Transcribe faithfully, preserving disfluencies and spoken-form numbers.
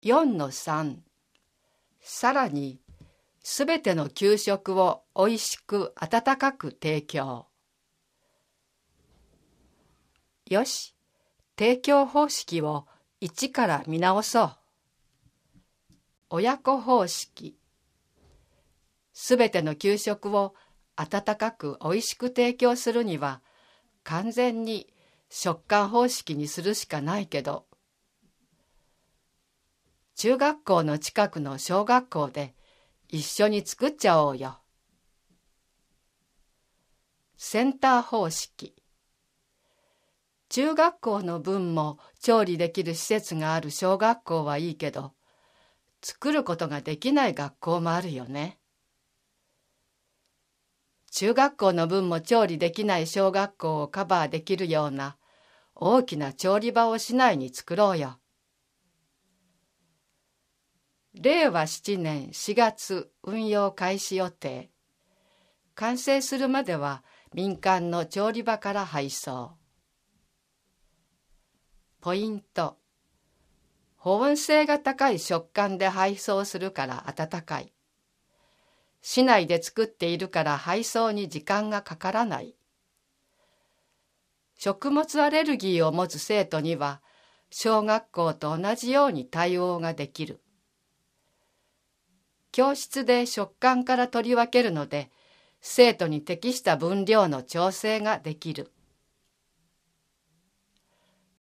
よんのさん さらにすべての給食をおいしく温かく提供。よし、提供方式を一から見直そう。親子方式。すべての給食を温かくおいしく提供するには完全に食感方式にするしかないけど、中学校の近くの小学校で一緒に作っちゃおうよ。センター方式。中学校の分も調理できる施設がある小学校はいいけど、作ることができない学校もあるよね。中学校の分も調理できない小学校をカバーできるような大きな調理場を市内に作ろうよ。れいわななねんしがつ運用開始予定。完成するまでは民間の調理場から配送。ポイント。保温性が高い食感で配送するから温かい。市内で作っているから配送に時間がかからない。食物アレルギーを持つ生徒には小学校と同じように対応ができる。教室で食感から取り分けるので、生徒に適した分量の調整ができる。